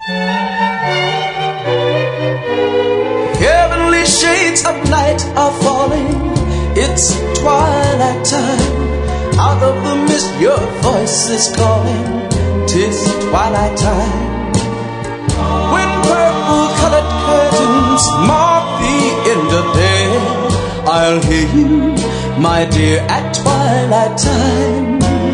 Heavenly shades of night are falling. It's twilight time. Out of the mist your voice is calling. 'Tis twilight time. When purple-colored curtains mark the end of day, I'll hear you, my dear, at twilight time.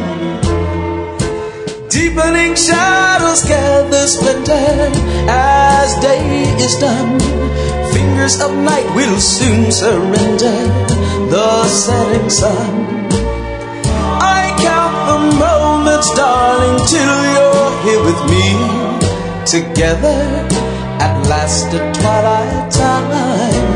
Deepening shadows gather splendor as day is done. Fingers of night will soon surrender the setting sun. I count the moments, darling, till you're here with me. Together at last at twilight time.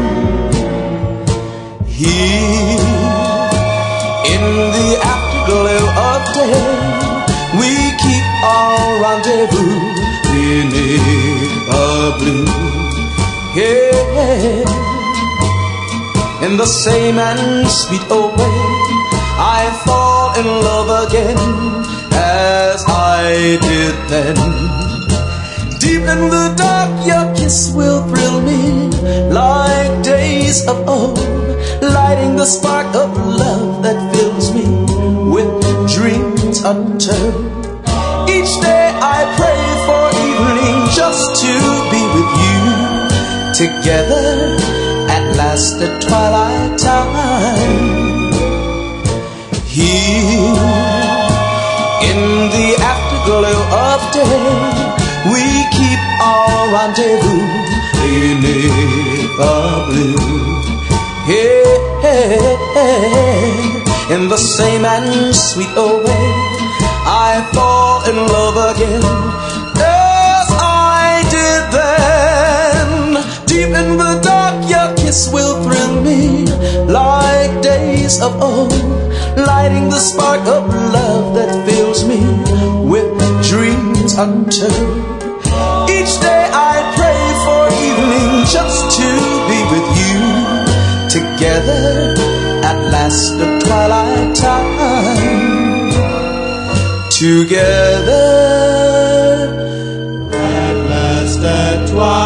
Here in the afterglow of day, we keep our rendezvous beneath a blue. Yeah. In the same and sweet old way, I fall in love again as I did then. Deep in the dark, your kiss will thrill me like days of old, lighting the spark of love that fills me with dreams untold. Each day I pray for evening just to be with you. Together at last at twilight time. Here in the afterglow of day, we keep our rendezvous beneath the blue. Hey, hey, hey. In the same and sweet old way, I fall in love again as I did then. Deep in the dark, your kiss will thrill me like days of old, lighting the spark of love that fills me with dreams untold. Each day I pray for evening just to be with you. Together at last at twilight time. Together at last at twilight.